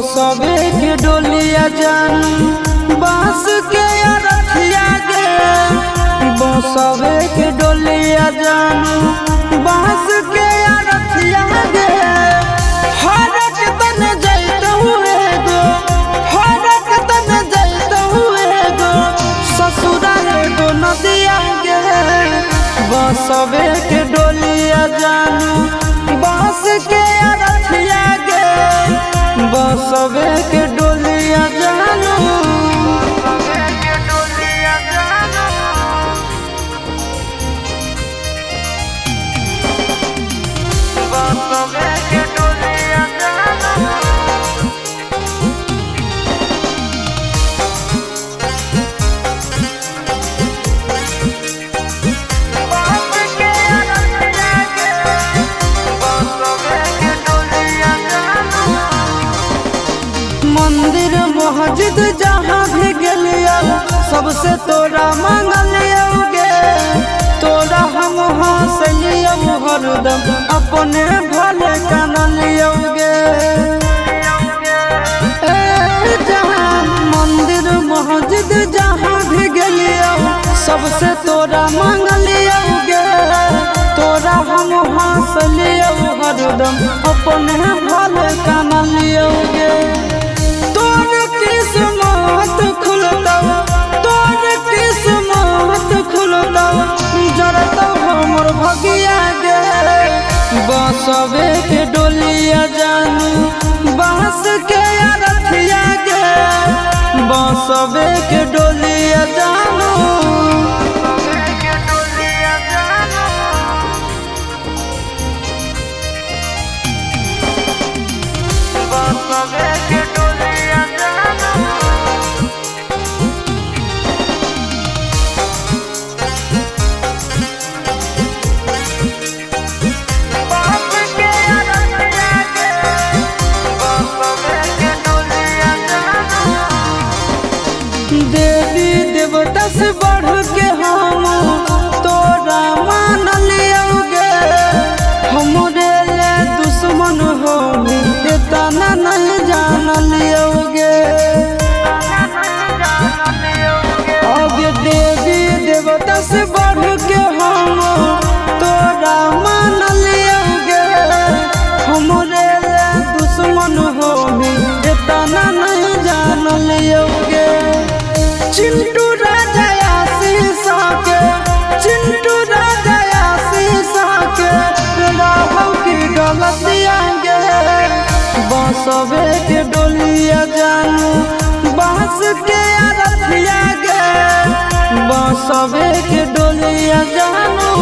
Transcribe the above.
बसवे के डोलिया जानू बांस के अरथिया गे, बसवे के डोलिया जानू बांस के अरथिया गे। हरक तन जैत हुए गो, हरक तन जैत हुए गो, ससुरा गो नदिया गे। बसवे के डोलिया जानू बांस के अरथिया गे, बसवे के डोलिया जानू। मंदिर मस्जिद जहाँ भी गेलियो सबसे तोरा मांगलियो गे, तोरा हम हंसलियो हरदम अपने भले कानलियो गे। जहाँ मंदिर मस्जिद जहाँ भी गेलियो सबसे तोरा मांगलियो गे, तोरा हम हंसलियो हरदम अपने भले कानलियो गे। किस्मत खुलता, तोर किस्मत खुलता, जरता हमर भगिया गे। बसवे के डोलिया जानू बांस के अरथिया गे, बसवे के डोलिया जानू। बसवे के देवी देवता से बढ़ के हम तोरा मान लियो गे। हमरे ले दुश्मन हो इतना नहीं जान लियो गे। आगे देवी देवता से बढ़ के हम तोरा मान लियो गे। हमरे ले दुश्मन हो इतना नहीं जान लियो गे। चिंटू राजा शीशा के, चिंटू राजा शीशा के, राहुल की गलतियाँ गे। बसवे के डोलिया जानू बांस के अरथिया गे, बसवे के डोलिया जानू।